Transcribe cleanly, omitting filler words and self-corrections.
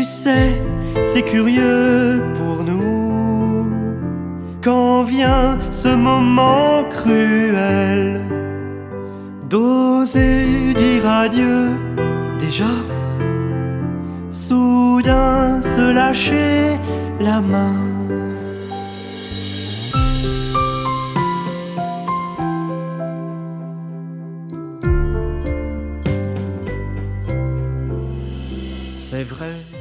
sais, c'est curieux pour nous. Quand vient ce moment cruel d'oser dire adieu déjà, soudain se lâcher la main. C'est vrai,